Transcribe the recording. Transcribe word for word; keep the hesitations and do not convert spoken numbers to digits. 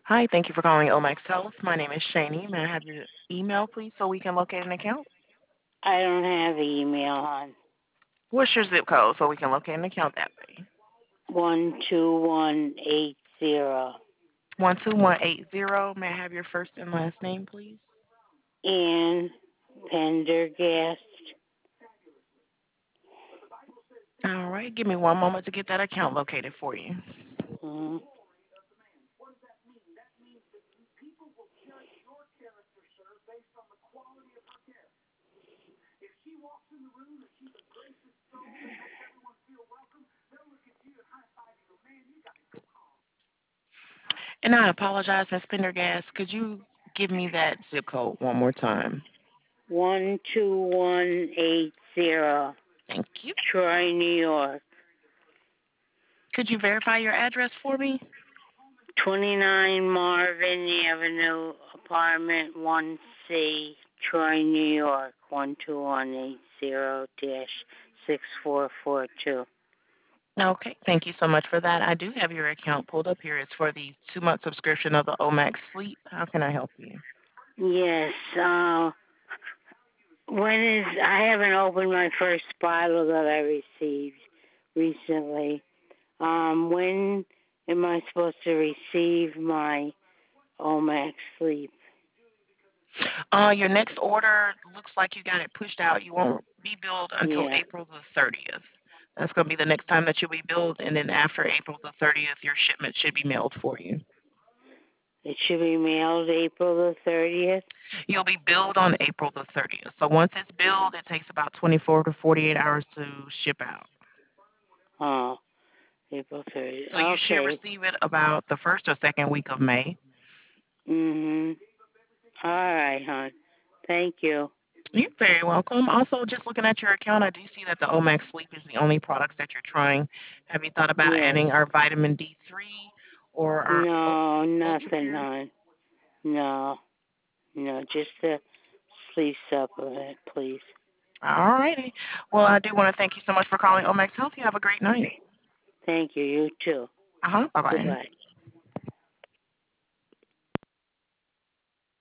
Hi, thank you for calling Omax Health. My name is Shani. May I have your email, please, so we can locate an account? I don't have email on. What's your zip code so we can locate an account that way? One two one eight zero. one two one eight zero. May I have your first and last name, please? Ann Pendergast. All right, give me one moment to get that account located for you. Mm-hmm. And I apologize, Miss Pendergast. Could you give me that zip code one more time? One two one eight zero. Thank you. Troy, New York. Could you verify your address for me? Twenty-nine Marvin Avenue, apartment one C, Troy, New York. One two one eight zero dash six four four two. Okay, thank you so much for that. I do have your account pulled up here. It's for the two-month subscription of the Omax Sleep. How can I help you? Yes. Uh, when is I haven't opened my first bottle that I received recently. Um, when am I supposed to receive my Omax Sleep? Uh, your next order looks like you got it pushed out. You won't be billed until Yeah, April the thirtieth. That's going to be the next time that you'll be billed, and then after April the thirtieth, your shipment should be mailed for you. it should be mailed April the thirtieth. You'll be billed on April the thirtieth. So once it's billed, it takes about twenty-four to forty-eight hours to ship out. Oh, April thirtieth. So you should Okay. receive it about the first or second week of May. Mhm. All right, hon. Thank you. You're very welcome. Also, just looking at your account, I do see that the Omax Sleep is the only products that you're trying. Have you thought about Yes. adding our vitamin D three or our No, Ultra nothing, Pure? hon. No, no, just the sleep supplement, please. All righty. Well, I do want to thank you so much for calling Omax Health. You have a great night. Thank you. You too. Uh huh. Bye bye. Goodbye.